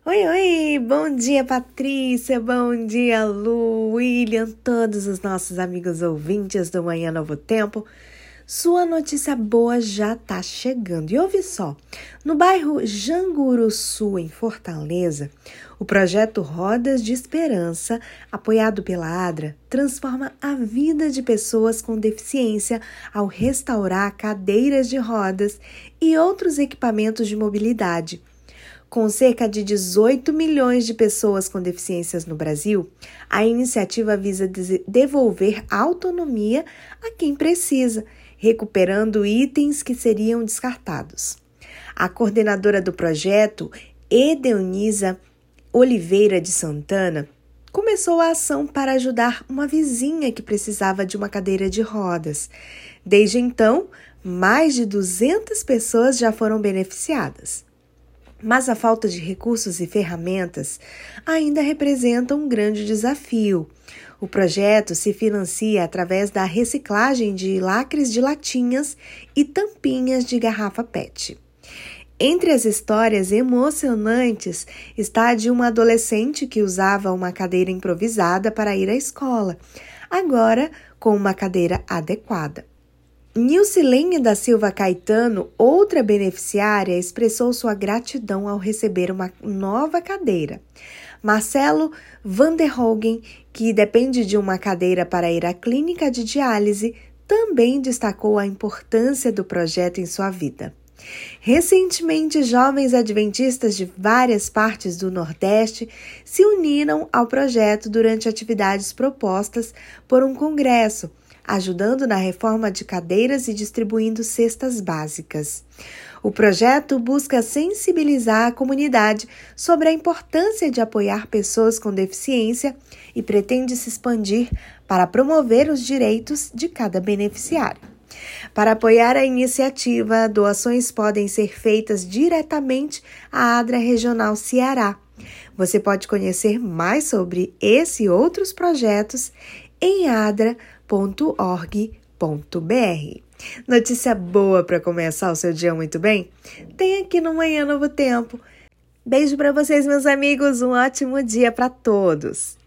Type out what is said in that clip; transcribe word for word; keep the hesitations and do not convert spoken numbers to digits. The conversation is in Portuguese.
Oi, oi, bom dia Patrícia, bom dia Lu, William, todos os nossos amigos ouvintes do Manhã Novo Tempo. Sua notícia boa já tá chegando. E ouve só, no bairro Janguruçu, em Fortaleza, o projeto Rodas de Esperança, apoiado pela ADRA, transforma a vida de pessoas com deficiência ao restaurar cadeiras de rodas e outros equipamentos de mobilidade. Com cerca de dezoito milhões de pessoas com deficiências no Brasil, a iniciativa visa devolver autonomia a quem precisa, recuperando itens que seriam descartados. A coordenadora do projeto, Edeonisa Oliveira de Santana, começou a ação para ajudar uma vizinha que precisava de uma cadeira de rodas. Desde então, mais de duzentas pessoas já foram beneficiadas. Mas a falta de recursos e ferramentas ainda representa um grande desafio. O projeto se financia através da reciclagem de lacres de latinhas e tampinhas de garrafa P E T. Entre as histórias emocionantes está a de uma adolescente que usava uma cadeira improvisada para ir à escola, agora com uma cadeira adequada. Nilcilene da Silva Caetano, outra beneficiária, expressou sua gratidão ao receber uma nova cadeira. Marcelo Vanderhogen, que depende de uma cadeira para ir à clínica de diálise, também destacou a importância do projeto em sua vida. Recentemente, jovens adventistas de várias partes do Nordeste se uniram ao projeto durante atividades propostas por um congresso, ajudando na reforma de cadeiras e distribuindo cestas básicas. O projeto busca sensibilizar a comunidade sobre a importância de apoiar pessoas com deficiência e pretende se expandir para promover os direitos de cada beneficiário. Para apoiar a iniciativa, doações podem ser feitas diretamente à ADRA Regional Ceará. Você pode conhecer mais sobre esse e outros projetos em adra ponto org ponto br. Notícia boa para começar o seu dia muito bem? Tem aqui no Manhã Novo Tempo. Beijo para vocês, meus amigos, um ótimo dia para todos.